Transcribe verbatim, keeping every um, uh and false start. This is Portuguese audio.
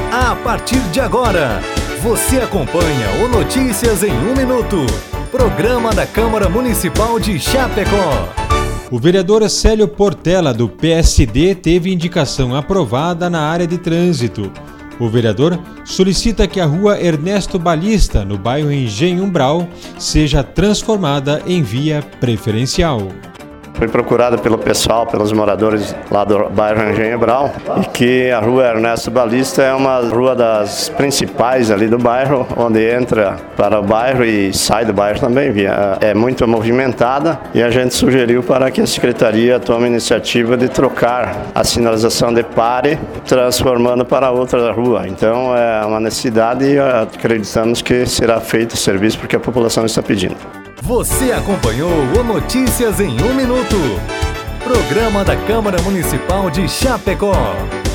A partir de agora, você acompanha o Notícias em um Minuto, programa da Câmara Municipal de Chapecó. O vereador Célio Portela, do P S D, teve indicação aprovada na área de trânsito. O vereador solicita que a rua Ernesto Balista, no bairro Engenho Umbral, seja transformada em via preferencial. Foi procurada pelo pessoal, pelos moradores lá do bairro Engenho Umbral, e que a rua Ernesto Balista é uma rua das principais ali do bairro, onde entra para o bairro e sai do bairro também. É muito movimentada e a gente sugeriu para que a Secretaria tome a iniciativa de trocar a sinalização de pare, transformando para outra rua. Então é uma necessidade e acreditamos que será feito o serviço porque a população está pedindo. Você acompanhou o Notícias em um Minuto, programa da Câmara Municipal de Chapecó.